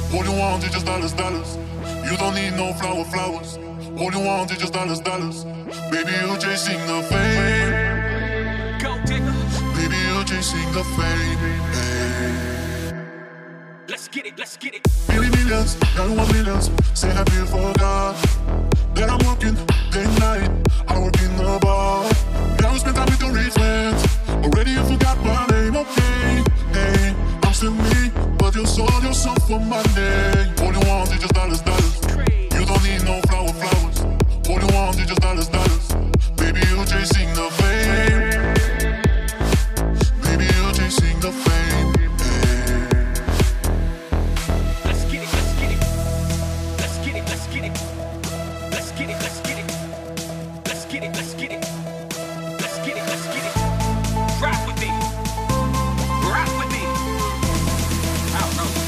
All you want is just dollars, dollars. You don't need no flowers. All you want is just dollars, dollars. Baby, you're chasing the fame. Go digger. Baby, you're chasing the fame. Hey. Let's get it, let's get it. Millions, now you want millions. Say I feel for God. Then I'm working day and night. I work in the bar. Now you spend time with your rich friends. Already you forgot my name, okay? Hey, I'm still me, but you sold yourself for money. All you want is just dollars, dollars. You don't need no flowers. All you want is just dollars, dollars. Baby, you're chasing the fame. Baby, you're chasing the fame. Hey. Let's get it, let's get it. Let's get it, let's get it. Let's get it, let's get it. Let's get it, let's get it. Let's get it, let's get it. Rock with me. Rock with me. I don't know.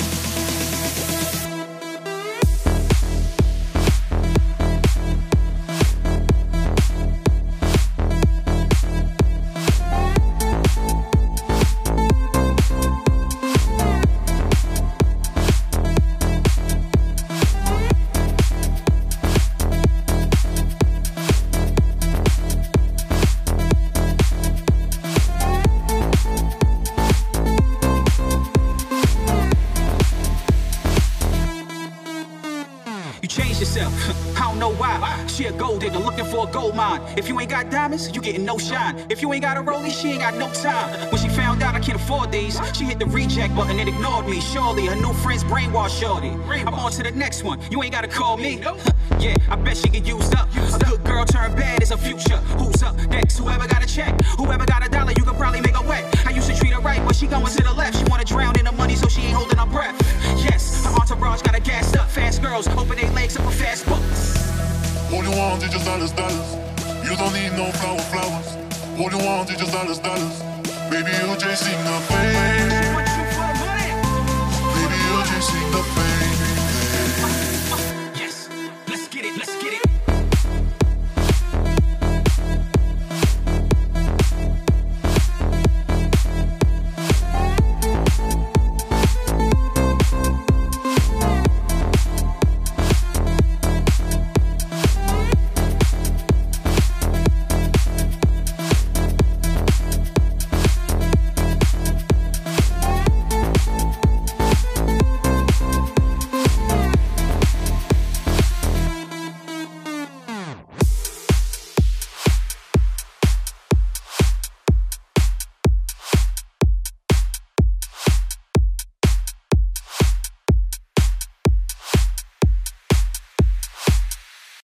I don't know why. She a gold digger looking for a gold mine. If you ain't got diamonds, you getting no shine. If you ain't got a rollie, she ain't got no time. When she found out I can't afford these, she hit the reject button and ignored me. Surely her new friends brainwashed shorty. I'm on to the next one. You ain't gotta call me. Yeah, I bet she get used up. A good girl turned bad is a future. Who's up next? Whoever got a check, whoever got a dollar, you could probably make her wet. I used to treat her right, but she going to the left. She wanna drown in the money, so she ain't holding her breath. Yes, her entourage got her gassed up. Fast girls open their legs up for fast books. All you want is just dollars, dollars. You don't need no flowers. All you want is just dollars, dollars. Baby, you're chasing the fame.